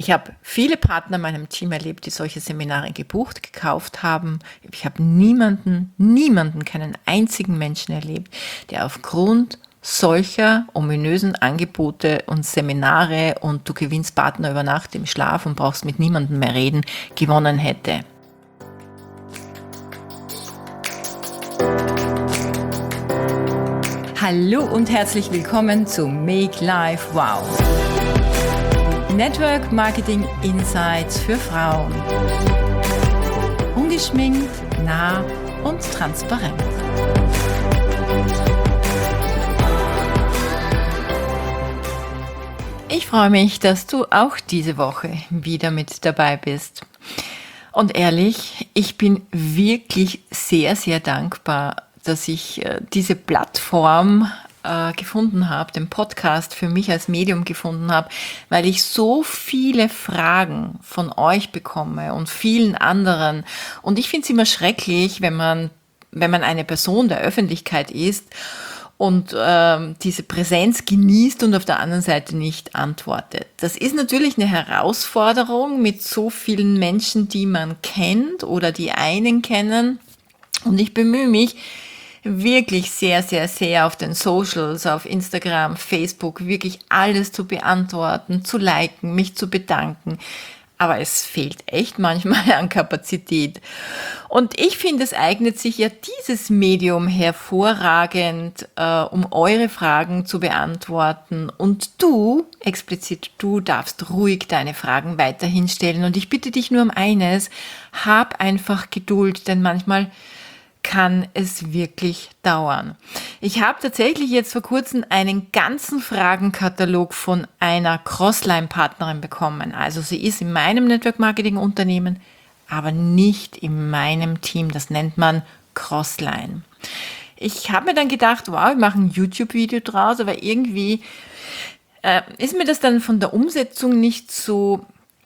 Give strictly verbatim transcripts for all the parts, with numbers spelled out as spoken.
Ich habe viele Partner in meinem Team erlebt, die solche Seminare gebucht, gekauft haben. Ich habe niemanden, niemanden, keinen einzigen Menschen erlebt, der aufgrund solcher ominösen Angebote und Seminare und du gewinnst Partner über Nacht im Schlaf und brauchst mit niemandem mehr reden, gewonnen hätte. Hallo und herzlich willkommen zu Make Life Wow. Network Marketing Insights für Frauen. Ungeschminkt, nah und transparent. Ich freue mich, dass du auch diese Woche wieder mit dabei bist. Und ehrlich, ich bin wirklich sehr, sehr dankbar, dass ich äh, diese Plattform äh, gefunden habe, den Podcast für mich als Medium gefunden habe, weil ich so viele Fragen von euch bekomme und vielen anderen. Und ich finde es immer schrecklich, wenn man, wenn man eine Person der Öffentlichkeit ist und ähm, diese Präsenz genießt und auf der anderen Seite nicht antwortet. Das ist natürlich eine Herausforderung mit so vielen Menschen, die man kennt oder die einen kennen. Und ich bemühe mich wirklich sehr, sehr, sehr auf den Socials, auf Instagram, Facebook, wirklich alles zu beantworten, zu liken, mich zu bedanken. Aber es fehlt echt manchmal an Kapazität. Und ich finde, es eignet sich ja dieses Medium hervorragend, äh, um eure Fragen zu beantworten. Und du, explizit du, darfst ruhig deine Fragen weiterhin stellen. Und ich bitte dich nur um eines, hab einfach Geduld, denn manchmal kann es wirklich dauern. Ich habe tatsächlich jetzt vor kurzem einen ganzen Fragenkatalog von einer Crossline-Partnerin bekommen. Also sie ist in meinem Network-Marketing-Unternehmen, aber nicht in meinem Team. Das nennt man Crossline. Ich habe mir dann gedacht, wow, ich mache ein YouTube-Video draus, aber irgendwie äh, ist mir das dann von der Umsetzung nicht so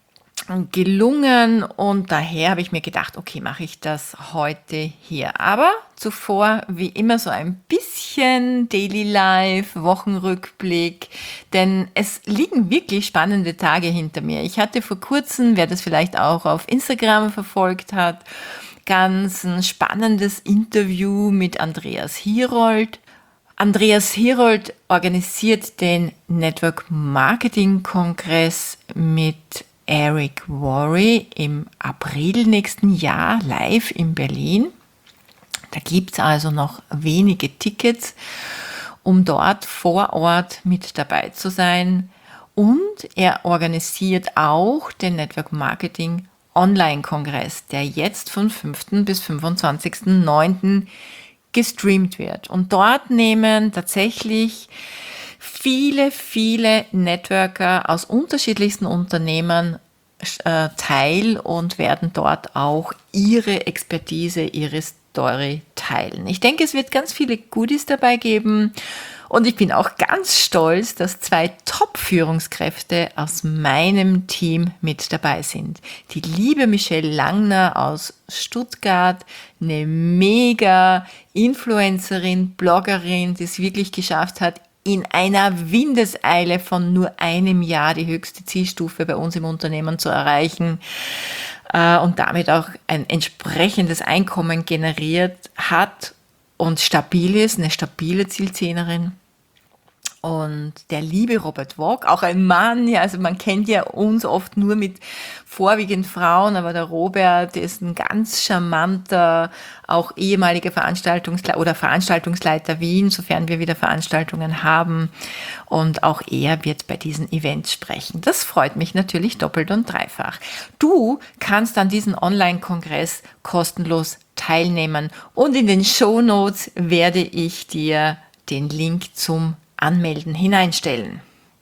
gelungen und daher habe ich mir gedacht, okay, mache ich das heute hier. Aber zuvor, wie immer, so ein bisschen Daily Life, Wochenrückblick, denn es liegen wirklich spannende Tage hinter mir. Ich hatte vor kurzem, wer das vielleicht auch auf Instagram verfolgt hat, ganz ein spannendes Interview mit Andreas Herold. Andreas Herold organisiert den Network Marketing Kongress mit Eric Worre im April nächsten Jahr live in Berlin. Da gibt es also noch wenige Tickets, um dort vor Ort mit dabei zu sein. Und er organisiert auch den Network Marketing Online-Kongress, der jetzt vom fünften bis fünfundzwanzigsten neunten gestreamt wird. Und dort nehmen tatsächlich viele, viele Networker aus unterschiedlichsten Unternehmen äh, teil und werden dort auch ihre Expertise, ihre Story teilen. Ich denke, es wird ganz viele Goodies dabei geben und ich bin auch ganz stolz, dass zwei Top-Führungskräfte aus meinem Team mit dabei sind. Die liebe Michelle Langner aus Stuttgart, eine mega Influencerin, Bloggerin, die es wirklich geschafft hat, in einer Windeseile von nur einem Jahr die höchste Zielstufe bei uns im Unternehmen zu erreichen äh, und damit auch ein entsprechendes Einkommen generiert hat und stabil ist, eine stabile Zielzehnerin. Und der liebe Robert Walk, auch ein Mann, ja, also man kennt ja uns oft nur mit vorwiegend Frauen, aber der Robert ist ein ganz charmanter, auch ehemaliger Veranstaltungsleiter oder Veranstaltungsleiter Wien, sofern wir wieder Veranstaltungen haben. Und auch er wird bei diesen Events sprechen. Das freut mich natürlich doppelt und dreifach. Du kannst an diesem Online-Kongress kostenlos teilnehmen und in den Shownotes werde ich dir den Link zum Anmelden hineinstellen.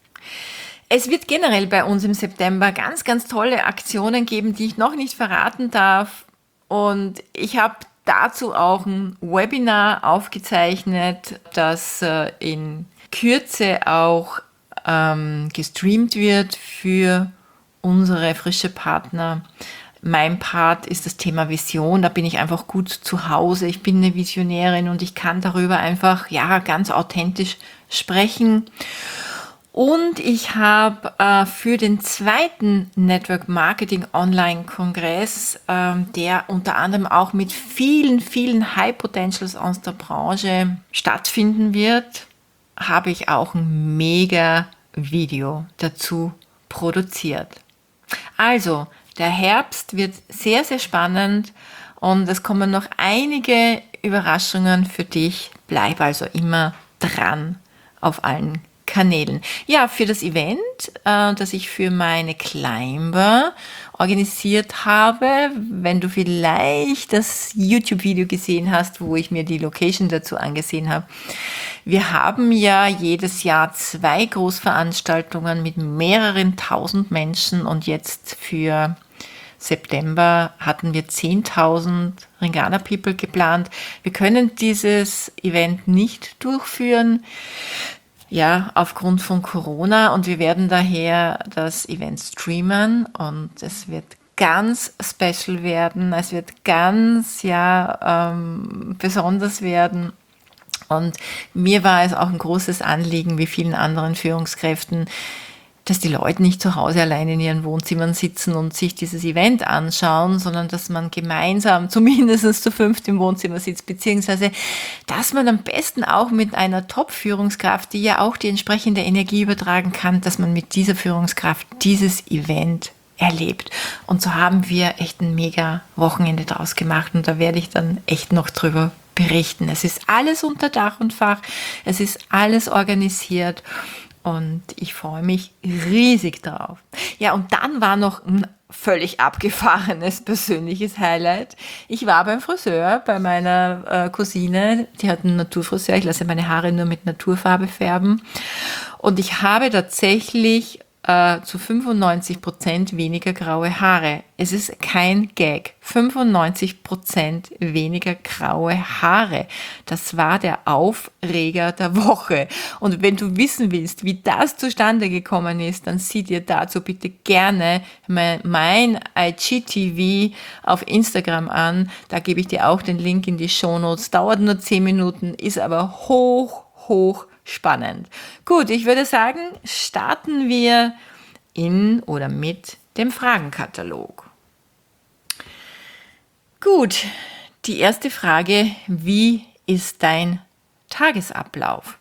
Es wird generell bei uns im September ganz, ganz tolle Aktionen geben, die ich noch nicht verraten darf. Und ich habe dazu auch ein Webinar aufgezeichnet, das äh, in Kürze auch ähm, gestreamt wird für unsere frische Partner. Mein Part ist das Thema Vision, da bin ich einfach gut zu Hause. Ich bin eine Visionärin und ich kann darüber einfach, ja, ganz authentisch sprechen. Und ich habe äh, für den zweiten Network Marketing Online Kongress, ähm, der unter anderem auch mit vielen, vielen High Potentials aus der Branche stattfinden wird, habe ich auch ein mega Video dazu produziert. Also, der Herbst wird sehr, sehr spannend und es kommen noch einige Überraschungen für dich. Bleib also immer dran auf allen Kanälen. Ja, für das Event, äh, das ich für meine Climber organisiert habe, wenn du vielleicht das YouTube-Video gesehen hast, wo ich mir die Location dazu angesehen habe. Wir haben ja jedes Jahr zwei Großveranstaltungen mit mehreren tausend Menschen und jetzt für September hatten wir zehntausend Ringana People geplant. Wir können dieses Event nicht durchführen, ja, aufgrund von Corona, und wir werden daher das Event streamen und es wird ganz special werden, es wird ganz, ja, ähm, besonders werden. Und mir war es auch ein großes Anliegen, wie vielen anderen Führungskräften, dass die Leute nicht zu Hause allein in ihren Wohnzimmern sitzen und sich dieses Event anschauen, sondern dass man gemeinsam zumindest zu fünft im Wohnzimmer sitzt, beziehungsweise dass man am besten auch mit einer Top-Führungskraft, die ja auch die entsprechende Energie übertragen kann, dass man mit dieser Führungskraft dieses Event erlebt. Und so haben wir echt ein mega Wochenende draus gemacht und da werde ich dann echt noch drüber berichten. Es ist alles unter Dach und Fach, es ist alles organisiert. Und ich freue mich riesig drauf. Ja, und dann war noch ein völlig abgefahrenes persönliches Highlight. Ich war beim Friseur, bei meiner äh, Cousine, die hat einen Naturfriseur. Ich lasse meine Haare nur mit Naturfarbe färben. Und ich habe tatsächlich äh, zu fünfundneunzig Prozent weniger graue Haare. Es ist kein Gag. fünfundneunzig Prozent weniger graue Haare. Das war der Aufreger der Woche. Und wenn du wissen willst, wie das zustande gekommen ist, dann sieh dir dazu bitte gerne mein, mein I G T V auf Instagram an. Da gebe ich dir auch den Link in die Shownotes. Dauert nur zehn Minuten, ist aber hoch, hoch spannend. Gut, ich würde sagen, starten wir in oder mit dem Fragenkatalog. Gut, die erste Frage: Wie ist dein Tagesablauf?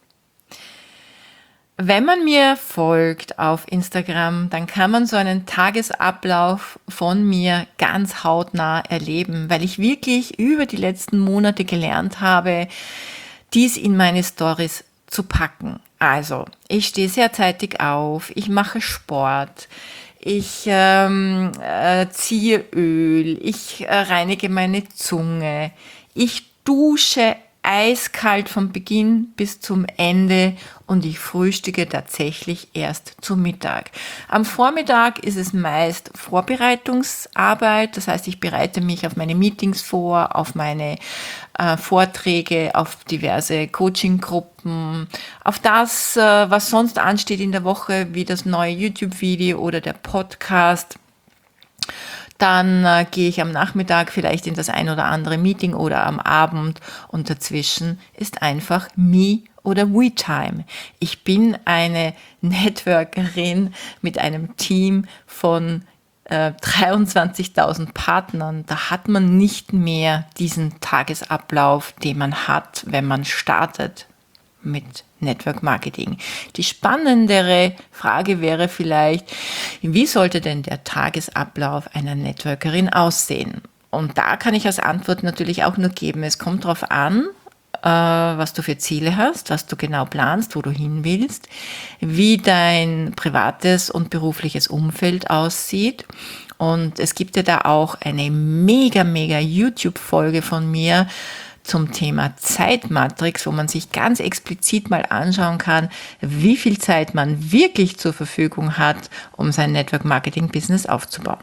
Wenn man mir folgt auf Instagram, dann kann man so einen Tagesablauf von mir ganz hautnah erleben, weil ich wirklich über die letzten Monate gelernt habe, dies in meine Stories zu packen. Also, ich stehe sehr zeitig auf, ich mache Sport, ich ähm, äh, ziehe Öl, ich äh, reinige meine Zunge, ich dusche eiskalt von Beginn bis zum Ende und ich frühstücke tatsächlich erst zu Mittag. Am Vormittag ist es meist Vorbereitungsarbeit, das heißt, ich bereite mich auf meine Meetings vor, auf meine äh, Vorträge, auf diverse Coaching-Gruppen, auf das, äh, was sonst ansteht in der Woche, wie das neue YouTube-Video oder der Podcast. Dann äh, gehe ich am Nachmittag vielleicht in das ein oder andere Meeting oder am Abend und dazwischen ist einfach Me- oder We-Time. Ich bin eine Networkerin mit einem Team von äh, dreiundzwanzigtausend Partnern. Da hat man nicht mehr diesen Tagesablauf, den man hat, wenn man startet mit Network Marketing. Die spannendere Frage wäre vielleicht, wie sollte denn der Tagesablauf einer Networkerin aussehen? Und da kann ich als Antwort natürlich auch nur geben, es kommt darauf an, äh, was du für Ziele hast, was du genau planst, wo du hin willst, wie dein privates und berufliches Umfeld aussieht. Und es gibt ja da auch eine mega, mega YouTube-Folge von mir zum Thema Zeitmatrix, wo man sich ganz explizit mal anschauen kann, wie viel Zeit man wirklich zur Verfügung hat, um sein Network-Marketing-Business aufzubauen.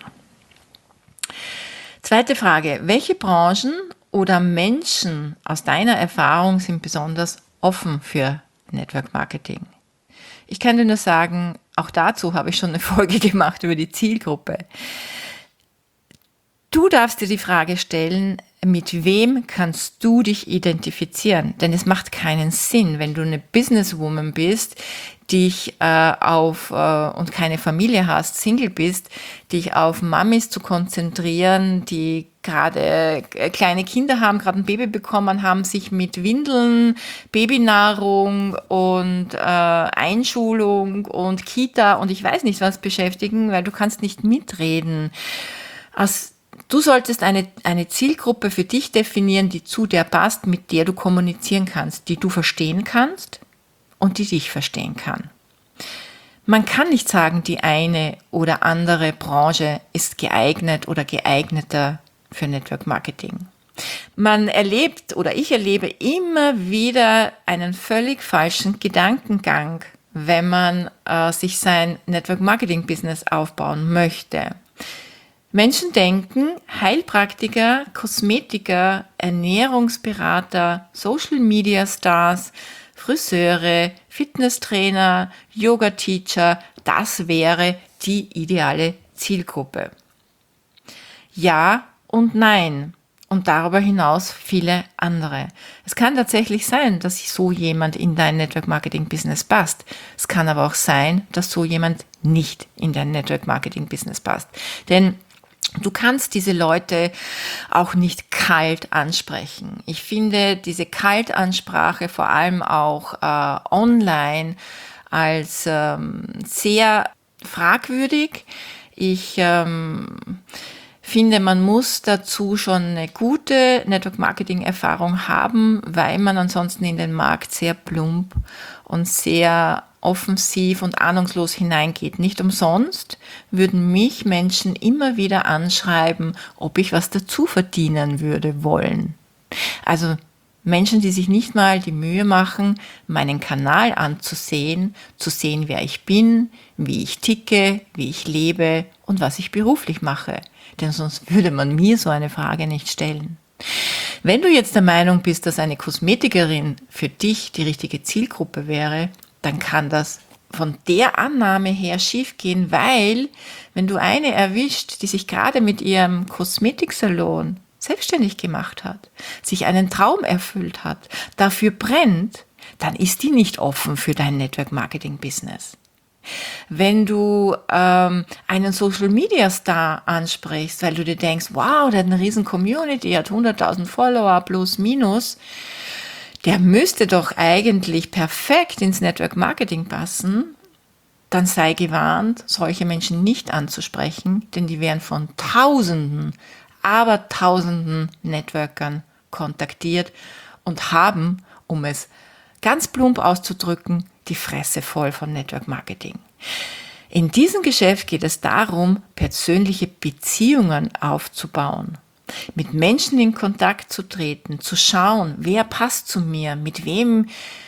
Zweite Frage: Welche Branchen oder Menschen aus deiner Erfahrung sind besonders offen für Network-Marketing? Ich kann dir nur sagen, auch dazu habe ich schon eine Folge gemacht über die Zielgruppe. Du darfst dir die Frage stellen, mit wem kannst du dich identifizieren? Denn es macht keinen Sinn, wenn du eine Businesswoman bist, dich äh, auf äh, und keine Familie hast, Single bist, dich auf Mamis zu konzentrieren, die gerade äh, kleine Kinder haben, gerade ein Baby bekommen haben, sich mit Windeln, Babynahrung und äh, Einschulung und Kita und ich weiß nicht was beschäftigen, weil du kannst nicht mitreden. Aus Du solltest eine, eine Zielgruppe für dich definieren, die zu dir passt, mit der du kommunizieren kannst, die du verstehen kannst und die dich verstehen kann. Man kann nicht sagen, die eine oder andere Branche ist geeignet oder geeigneter für Network Marketing. Man erlebt oder ich erlebe immer wieder einen völlig falschen Gedankengang, wenn man äh, sich sein Network Marketing Business aufbauen möchte. Menschen denken, Heilpraktiker, Kosmetiker, Ernährungsberater, Social Media Stars, Friseure, Fitnesstrainer, Yoga-Teacher, das wäre die ideale Zielgruppe. Ja und nein. Und darüber hinaus viele andere. Es kann tatsächlich sein, dass so jemand in dein Network Marketing Business passt. Es kann aber auch sein, dass so jemand nicht in dein Network Marketing Business passt. Denn du kannst diese Leute auch nicht kalt ansprechen. Ich finde diese Kaltansprache vor allem auch äh, online als ähm, sehr fragwürdig. Ich ähm, finde, man muss dazu schon eine gute Network-Marketing-Erfahrung haben, weil man ansonsten in den Markt sehr plump und sehr offensiv und ahnungslos hineingeht. Nicht umsonst würden mich Menschen immer wieder anschreiben, ob ich was dazu verdienen würde wollen. Also Menschen, die sich nicht mal die Mühe machen, meinen Kanal anzusehen, zu sehen, wer ich bin, wie ich ticke, wie ich lebe und was ich beruflich mache. Denn sonst würde man mir so eine Frage nicht stellen. Wenn du jetzt der Meinung bist, dass eine Kosmetikerin für dich die richtige Zielgruppe wäre, dann kann das von der Annahme her schiefgehen, weil wenn du eine erwischt, die sich gerade mit ihrem Kosmetiksalon selbstständig gemacht hat, sich einen Traum erfüllt hat, dafür brennt, dann ist die nicht offen für dein Network Marketing Business. Wenn du ähm, einen Social Media Star ansprichst, weil du dir denkst, wow, der hat eine riesen Community, hat hunderttausend Follower plus minus, der müsste doch eigentlich perfekt ins Network Marketing passen, dann sei gewarnt, solche Menschen nicht anzusprechen, denn die werden von Tausenden, aber Tausenden Networkern kontaktiert und haben, um es ganz plump auszudrücken, die Fresse voll von Network Marketing. In diesem Geschäft geht es darum, persönliche Beziehungen aufzubauen, mit Menschen in Kontakt zu treten, zu schauen, wer passt zu mir, mit wem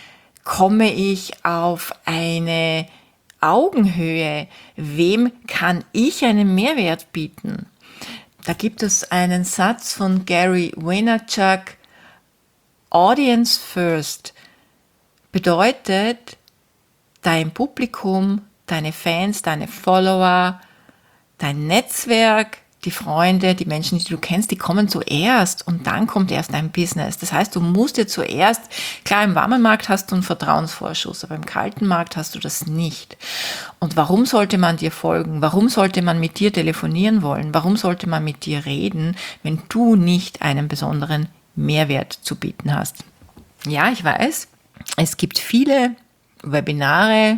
komme ich auf eine Augenhöhe, wem kann ich einen Mehrwert bieten. Da gibt es einen Satz von Gary Vaynerchuk, Audience First bedeutet, dein Publikum, deine Fans, deine Follower, dein Netzwerk, die Freunde, die Menschen, die du kennst, die kommen zuerst und dann kommt erst dein Business. Das heißt, du musst dir zuerst, klar, im warmen Markt hast du einen Vertrauensvorschuss, aber im kalten Markt hast du das nicht. Und warum sollte man dir folgen? Warum sollte man mit dir telefonieren wollen? Warum sollte man mit dir reden, wenn du nicht einen besonderen Mehrwert zu bieten hast? Ja, ich weiß, es gibt viele Webinare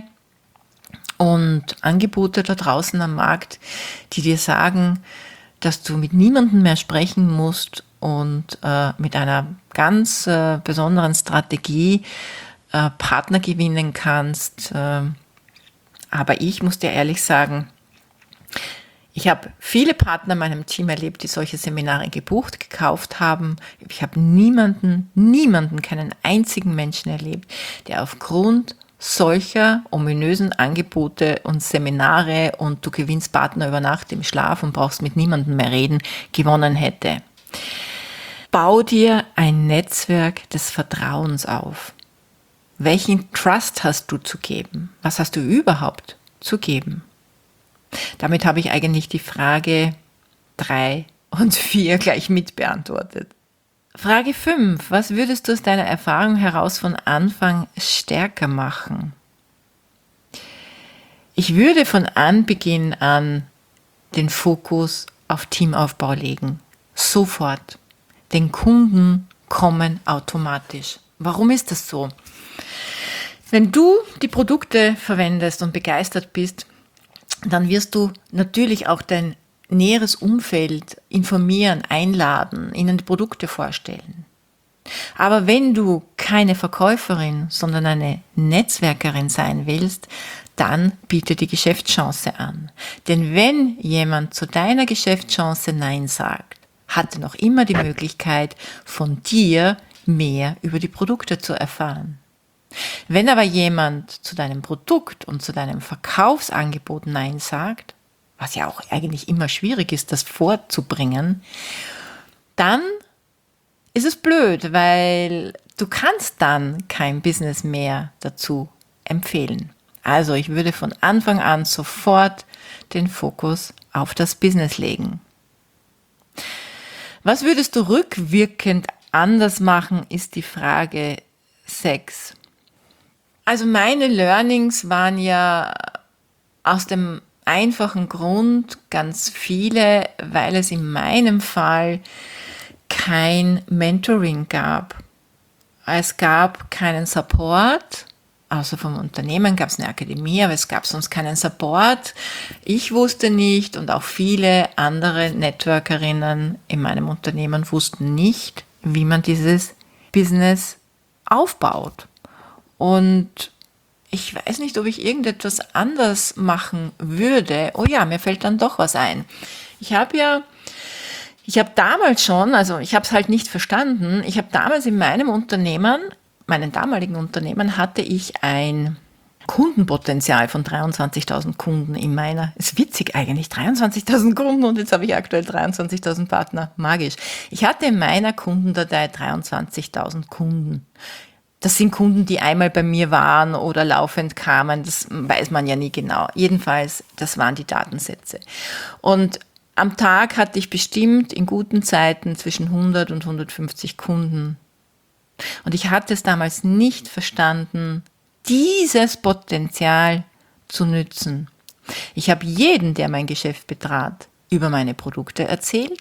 und Angebote da draußen am Markt, die dir sagen, dass du mit niemandem mehr sprechen musst und äh, mit einer ganz äh, besonderen Strategie äh, Partner gewinnen kannst. Äh, aber ich muss dir ehrlich sagen, ich habe viele Partner in meinem Team erlebt, die solche Seminare gebucht, gekauft haben. Ich habe niemanden, niemanden, keinen einzigen Menschen erlebt, der aufgrund solcher ominösen Angebote und Seminare und du gewinnst Partner über Nacht im Schlaf und brauchst mit niemandem mehr reden, gewonnen hätte. Bau dir ein Netzwerk des Vertrauens auf. Welchen Trust hast du zu geben? Was hast du überhaupt zu geben? Damit habe ich eigentlich die Frage drei und vier gleich mit beantwortet. Frage fünf. Was würdest du aus deiner Erfahrung heraus von Anfang stärker machen? Ich würde von Anbeginn an den Fokus auf Teamaufbau legen. Sofort. Denn Kunden kommen automatisch. Warum ist das so? Wenn du die Produkte verwendest und begeistert bist, dann wirst du natürlich auch dein näheres Umfeld informieren, einladen, ihnen die Produkte vorstellen. Aber wenn du keine Verkäuferin, sondern eine Netzwerkerin sein willst, dann biete die Geschäftschance an. Denn wenn jemand zu deiner Geschäftschance Nein sagt, hat er noch immer die Möglichkeit, von dir mehr über die Produkte zu erfahren. Wenn aber jemand zu deinem Produkt und zu deinem Verkaufsangebot Nein sagt, was ja auch eigentlich immer schwierig ist, das vorzubringen, dann ist es blöd, weil du kannst dann kein Business mehr dazu empfehlen. Also ich würde von Anfang an sofort den Fokus auf das Business legen. Was würdest du rückwirkend anders machen, ist die Frage sechs. Also meine Learnings waren ja aus dem einfachen Grund ganz viele, weil es in meinem Fall kein Mentoring gab. Es gab keinen Support, außer vom Unternehmen gab es eine Akademie, aber es gab sonst keinen Support. Ich wusste nicht und auch viele andere Networkerinnen in meinem Unternehmen wussten nicht, wie man dieses Business aufbaut. Und ich weiß nicht, ob ich irgendetwas anders machen würde. Oh ja, mir fällt dann doch was ein. Ich habe ja, ich habe damals schon, also ich habe es halt nicht verstanden, ich habe damals in meinem Unternehmen, meinem damaligen Unternehmen, hatte ich ein Kundenpotenzial von dreiundzwanzigtausend Kunden in meiner, ist witzig eigentlich, dreiundzwanzigtausend Kunden und jetzt habe ich aktuell dreiundzwanzigtausend Partner, magisch. Ich hatte in meiner Kundendatei dreiundzwanzigtausend Kunden. Das sind Kunden, die einmal bei mir waren oder laufend kamen, das weiß man ja nie genau. Jedenfalls, das waren die Datensätze. Und am Tag hatte ich bestimmt in guten Zeiten zwischen hundert und hundertfünfzig Kunden. Und ich hatte es damals nicht verstanden, dieses Potenzial zu nützen. Ich habe jeden, der mein Geschäft betrat, über meine Produkte erzählt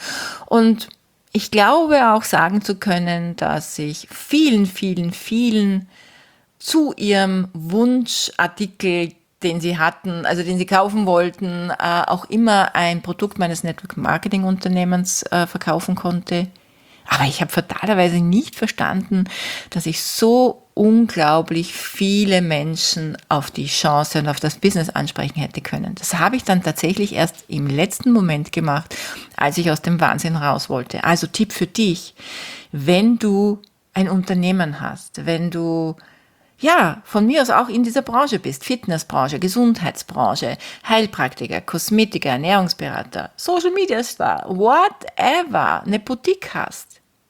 und ich glaube auch sagen zu können, dass ich vielen, vielen, vielen zu ihrem Wunschartikel, den sie hatten, also den sie kaufen wollten, äh, auch immer ein Produkt meines Network Marketing Unternehmens äh, verkaufen konnte. Aber ich habe fatalerweise nicht verstanden, dass ich so unglaublich viele Menschen auf die Chance und auf das Business ansprechen hätte können. Das habe ich dann tatsächlich erst im letzten Moment gemacht, als ich aus dem Wahnsinn raus wollte. Also Tipp für dich, wenn du ein Unternehmen hast, wenn du ja, von mir aus auch in dieser Branche bist, Fitnessbranche, Gesundheitsbranche, Heilpraktiker, Kosmetiker, Ernährungsberater, Social Media Star, whatever, eine Boutique hast.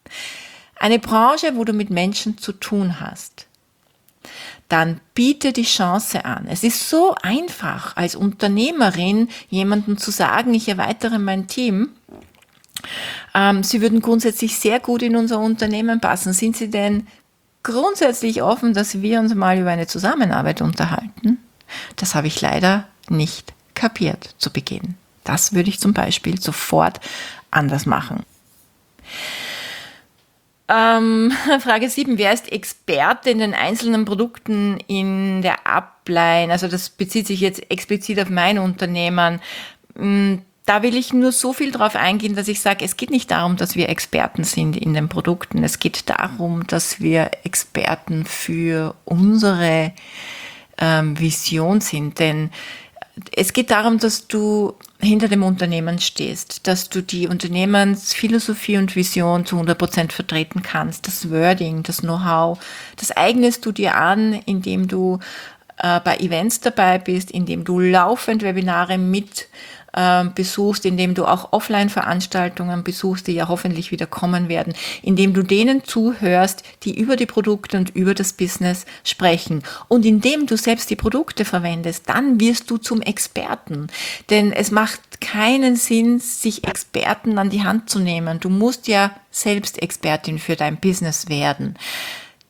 Eine Branche, wo du mit Menschen zu tun hast. Dann biete die Chance an. Es ist so einfach, als Unternehmerin jemandem zu sagen, ich erweitere mein Team. Ähm, Sie würden grundsätzlich sehr gut in unser Unternehmen passen. Sind Sie denn grundsätzlich offen, dass wir uns mal über eine Zusammenarbeit unterhalten? Das habe ich leider nicht kapiert zu Beginn. Das würde ich zum Beispiel sofort anders machen. Ähm, Frage sieben. Wer ist Experte in den einzelnen Produkten in der Upline? Also das bezieht sich jetzt explizit auf mein Unternehmen. Da will ich nur so viel drauf eingehen, dass ich sage, es geht nicht darum, dass wir Experten sind in den Produkten. Es geht darum, dass wir Experten für unsere ähm, Vision sind. Denn es geht darum, dass du hinter dem Unternehmen stehst, dass du die Unternehmensphilosophie und Vision zu hundert Prozent vertreten kannst. Das Wording, das Know-how, das eignest du dir an, indem du äh, bei Events dabei bist, indem du laufend Webinare mit besuchst, indem du auch Offline-Veranstaltungen besuchst, die ja hoffentlich wieder kommen werden, indem du denen zuhörst, die über die Produkte und über das Business sprechen. Und indem du selbst die Produkte verwendest, dann wirst du zum Experten. Denn es macht keinen Sinn, sich Experten an die Hand zu nehmen. Du musst ja selbst Expertin für dein Business werden.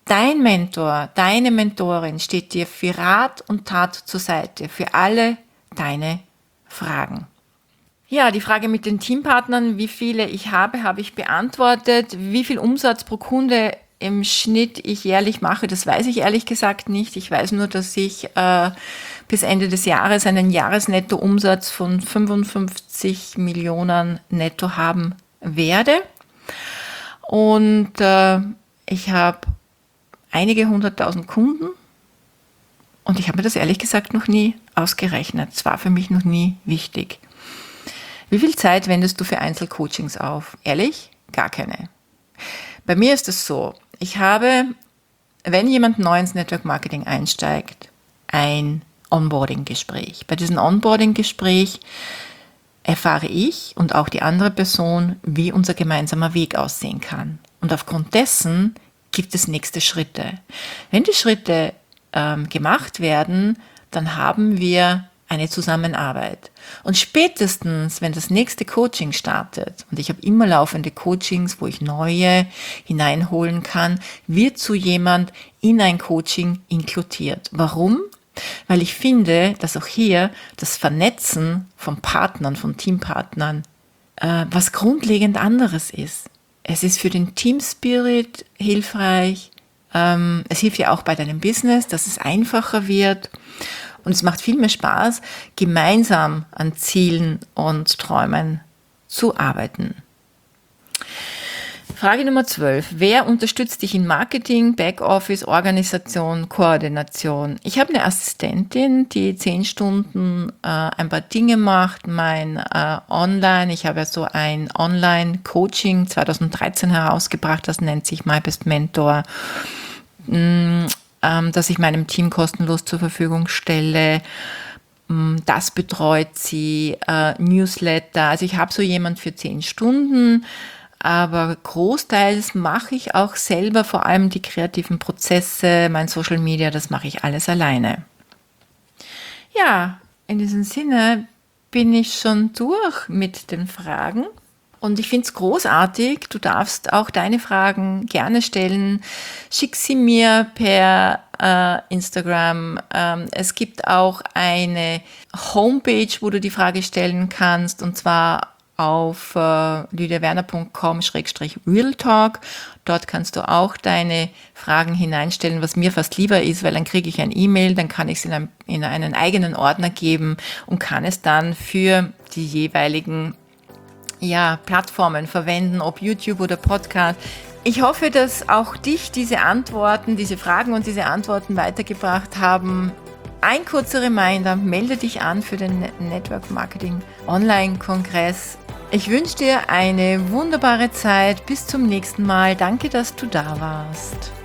Dein Mentor, deine Mentorin steht dir für Rat und Tat zur Seite, für alle deine Fragen. Ja, die Frage mit den Teampartnern, wie viele ich habe, habe ich beantwortet. Wie viel Umsatz pro Kunde im Schnitt ich jährlich mache, das weiß ich ehrlich gesagt nicht. Ich weiß nur, dass ich äh, bis Ende des Jahres einen Jahresnettoumsatz von fünfundfünfzig Millionen netto haben werde. Und äh, ich habe einige hunderttausend Kunden und ich habe mir das ehrlich gesagt noch nie ausgerechnet. Es war für mich noch nie wichtig. Wie viel Zeit wendest du für Einzelcoachings auf? Ehrlich? Gar keine. Bei mir ist es so, ich habe, wenn jemand neu ins Network Marketing einsteigt, ein Onboarding-Gespräch. Bei diesem Onboarding-Gespräch erfahre ich und auch die andere Person, wie unser gemeinsamer Weg aussehen kann. Und aufgrund dessen gibt es nächste Schritte. Wenn die Schritte ähm, gemacht werden, dann haben wir eine Zusammenarbeit. Und spätestens, wenn das nächste Coaching startet, und ich habe immer laufende Coachings, wo ich neue hineinholen kann, wird so jemand in ein Coaching inkludiert. Warum? Weil ich finde, dass auch hier das Vernetzen von Partnern, von Teampartnern, äh, was grundlegend anderes ist. Es ist für den Team-Spirit hilfreich. Ähm, es hilft ja auch bei deinem Business, dass es einfacher wird. Und es macht viel mehr Spaß, gemeinsam an Zielen und Träumen zu arbeiten. Frage Nummer zwölf. Wer unterstützt dich in Marketing, Backoffice, Organisation, Koordination? Ich habe eine Assistentin, die zehn Stunden äh, ein paar Dinge macht. Mein äh, Online, ich habe ja so ein Online-Coaching zwanzig dreizehn herausgebracht, das nennt sich My Best Mentor, mm, ähm, das ich meinem Team kostenlos zur Verfügung stelle. Das betreut sie, äh, Newsletter. Also ich habe so jemand für zehn Stunden, aber großteils mache ich auch selber, vor allem die kreativen Prozesse, mein Social Media, das mache ich alles alleine. Ja, in diesem Sinne bin ich schon durch mit den Fragen. Und ich finde es großartig, du darfst auch deine Fragen gerne stellen. Schick sie mir per äh, Instagram. Ähm, es gibt auch eine Homepage, wo du die Frage stellen kannst, und zwar auf äh, lydiawerner punkt com slash realtalk. Dort kannst du auch deine Fragen hineinstellen, was mir fast lieber ist, weil dann kriege ich ein E-Mail, dann kann ich es in, einem, in einen eigenen Ordner geben und kann es dann für die jeweiligen ja, Plattformen verwenden, ob YouTube oder Podcast. Ich hoffe, dass auch dich diese Antworten, diese Fragen und diese Antworten weitergebracht haben. Ein kurzer Reminder, melde dich an für den Network Marketing Online-Kongress. Ich wünsche dir eine wunderbare Zeit. Bis zum nächsten Mal. Danke, dass du da warst.